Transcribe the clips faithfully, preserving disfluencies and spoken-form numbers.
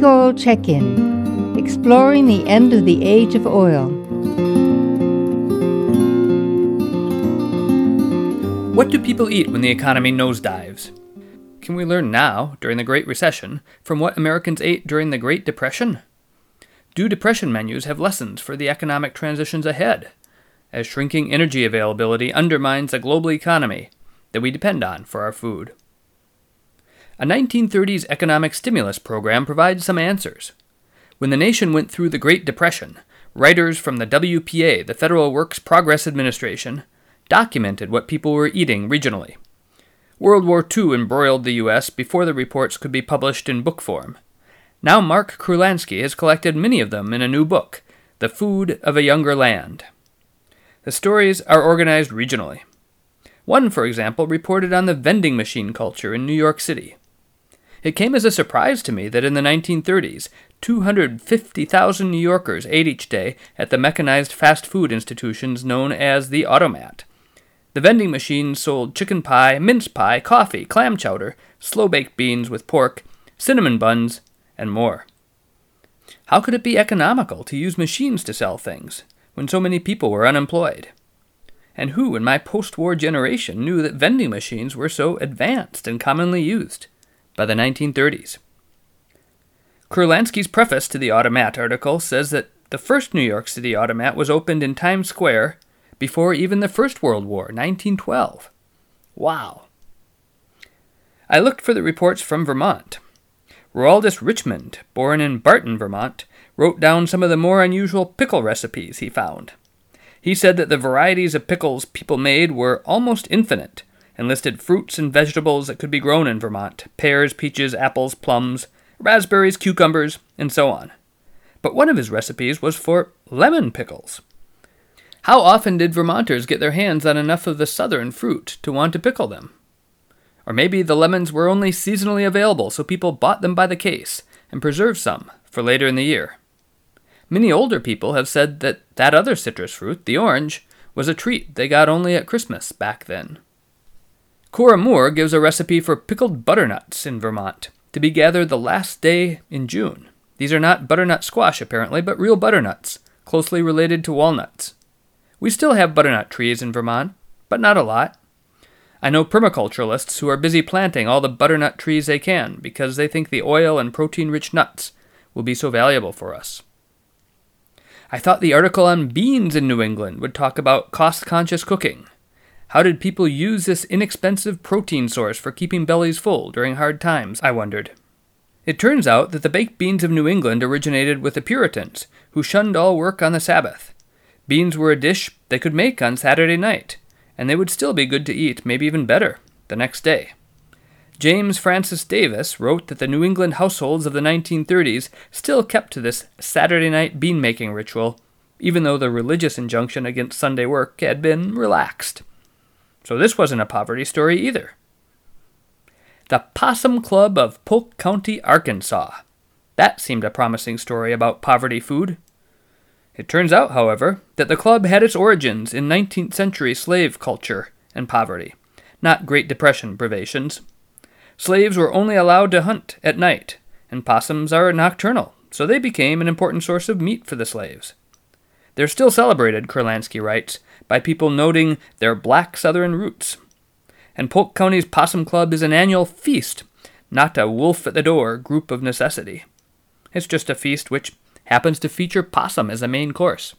Big Oil Check-In, exploring the end of the age of oil. What do people eat when the economy nosedives? Can we learn now, during the Great Recession, from what Americans ate during the Great Depression? Do Depression menus have lessons for the economic transitions ahead, as shrinking energy availability undermines the global economy that we depend on for our food? A nineteen thirties economic stimulus program provides some answers. When the nation went through the Great Depression, writers from the W P A, the Federal Works Progress Administration, documented what people were eating regionally. World War Two embroiled the U S before the reports could be published in book form. Now Mark Kurlansky has collected many of them in a new book, The Food of a Younger Land. The stories are organized regionally. One, for example, reported on the vending machine culture in New York City. It came as a surprise to me that in the nineteen thirties, two hundred fifty thousand New Yorkers ate each day at the mechanized fast food institutions known as the Automat. The vending machines sold chicken pie, mince pie, coffee, clam chowder, slow-baked beans with pork, cinnamon buns, and more. How could it be economical to use machines to sell things when so many people were unemployed? And who in my post-war generation knew that vending machines were so advanced and commonly used by the nineteen thirties? Kurlansky's preface to the Automat article says that the first New York City Automat was opened in Times Square before even the First World War, nineteen twelve. Wow. I looked for the reports from Vermont. Roaldus Richmond, born in Barton, Vermont, wrote down some of the more unusual pickle recipes he found. He said that the varieties of pickles people made were almost infinite, and listed fruits and vegetables that could be grown in Vermont: pears, peaches, apples, plums, raspberries, cucumbers, and so on. But one of his recipes was for lemon pickles. How often did Vermonters get their hands on enough of the southern fruit to want to pickle them? Or maybe the lemons were only seasonally available, so people bought them by the case and preserved some for later in the year. Many older people have said that that other citrus fruit, the orange, was a treat they got only at Christmas back then. Cora Moore gives a recipe for pickled butternuts in Vermont, to be gathered the last day in June. These are not butternut squash, apparently, but real butternuts, closely related to walnuts. We still have butternut trees in Vermont, but not a lot. I know permaculturalists who are busy planting all the butternut trees they can because they think the oil and protein-rich nuts will be so valuable for us. I thought the article on beans in New England would talk about cost-conscious cooking. How did people use this inexpensive protein source for keeping bellies full during hard times, I wondered. It turns out that the baked beans of New England originated with the Puritans, who shunned all work on the Sabbath. Beans were a dish they could make on Saturday night, and they would still be good to eat, maybe even better, the next day. James Francis Davis wrote that the New England households of the nineteen thirties still kept to this Saturday night bean-making ritual, even though the religious injunction against Sunday work had been relaxed. So this wasn't a poverty story either. The Possum Club of Polk County, Arkansas. That seemed a promising story about poverty food. It turns out, however, that the club had its origins in nineteenth century slave culture and poverty, not Great Depression privations. Slaves were only allowed to hunt at night, and possums are nocturnal, so they became an important source of meat for the slaves. They're still celebrated, Kurlansky writes, by people noting their black southern roots. And Polk County's Possum Club is an annual feast, not a wolf-at-the-door group of necessity. It's just a feast which happens to feature possum as a main course.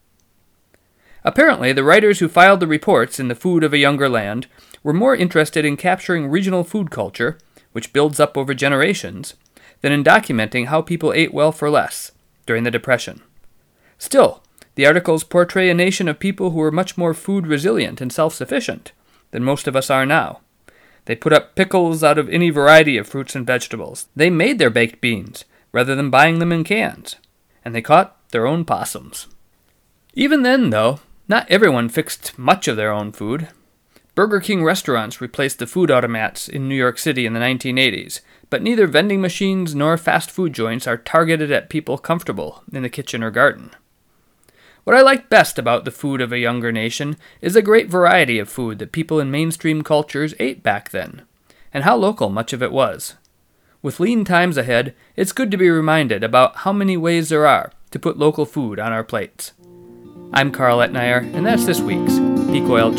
Apparently, the writers who filed the reports in The Food of a Younger Land were more interested in capturing regional food culture, which builds up over generations, than in documenting how people ate well for less during the Depression. Still, the articles portray a nation of people who were much more food resilient and self-sufficient than most of us are now. They put up pickles out of any variety of fruits and vegetables. They made their baked beans, rather than buying them in cans. And they caught their own possums. Even then, though, not everyone fixed much of their own food. Burger King restaurants replaced the food automats in New York City in the nineteen eighties, but neither vending machines nor fast food joints are targeted at people comfortable in the kitchen or garden. What I like best about The Food of a Younger Nation is the great variety of food that people in mainstream cultures ate back then, and how local much of it was. With lean times ahead, it's good to be reminded about how many ways there are to put local food on our plates. I'm Carl Etnier, and that's this week's Peak Oil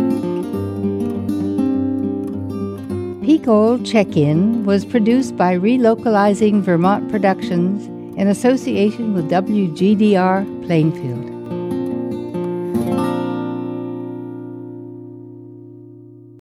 Check-In. Peak Oil Check-In was produced by Relocalizing Vermont Productions in association with W G D R Plainfield.